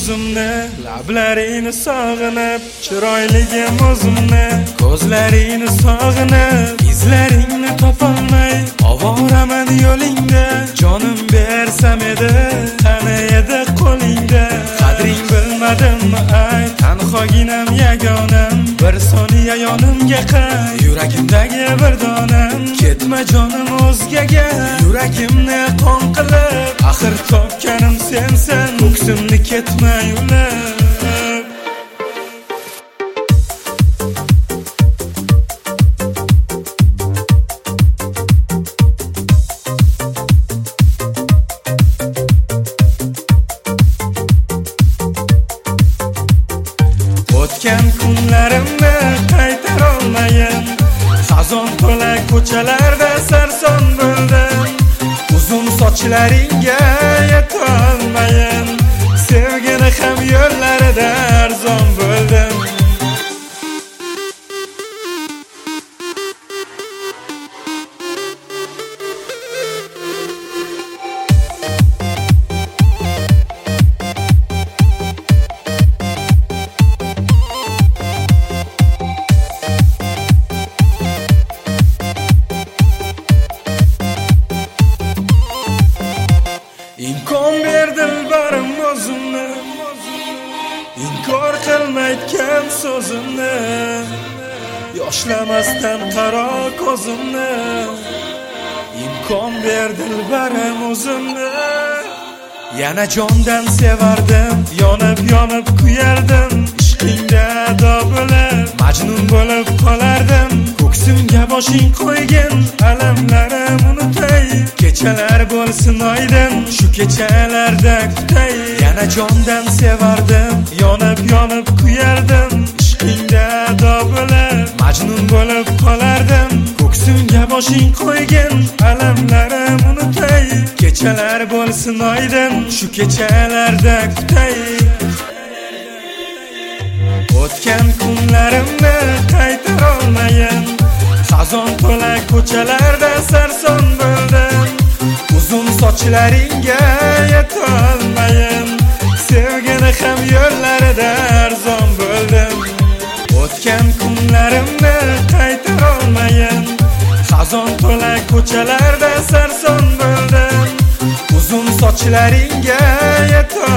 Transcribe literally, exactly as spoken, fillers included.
o'zimni, lablaringni sog'inib, chiroyligim o'zimni, ko'zlaringni sog'inib, izlaringni topolmay ovoraman yo'lingda. Jonim bersam edi, qani edi qo'lingda. Qadring bilmadimmi ay, tanhoginam yagonam, bir soniya yonimga qay, yuragimdagi bir donam. Ketma jonim o'zgaga, yuragimni qon qilib, axir topganim sensan, ko'ksimni ketma yo'lab. O'tgan kunlarimni qaytara olmayin, xazon to'la ko'chalarda sarson bo'ldim. Uzun sochlaringga yetolmayin, sevgini ham yo'llarida arzon bo'ldim. İnkon ber dilbarim o'zimni, inkor qilmayotgan so'zimni, yoshlamasdan qaro ko'zimni. İnkon ber dilbarim o'zimni, yana jondan sevardim, yonib yonib kuyardim. Ishqingda ado bo'lib, majnun bo'lib qolardim. Ko'ksimga boshing qo'ygin, alamlarim unutay. Kechalar bo'lsin oydin, shu kechalarda kutay. Yana jondan sevardim, yonib yonib kuyardim. Ishqingda ado bo'lib, majnun bo'lib qolardim. Ko'ksimga boshing qo'ygin, alamlarim unutay. Kechalar bo'lsin oydin, shu kechalarda kutay. O'tgan kunlarimni qaytara olmayin, xazon to'la ko'chalarda sarson bo'ldim. Uzun sochlaringga yetolmayin, sevgini ham yo'llarida arzon bo'ldim. O'tgan kunlarimni qaytara olmayin, xazon to'la ko'chalarda sarson bo'ldim. Uzun sochlaringga yetolmayin,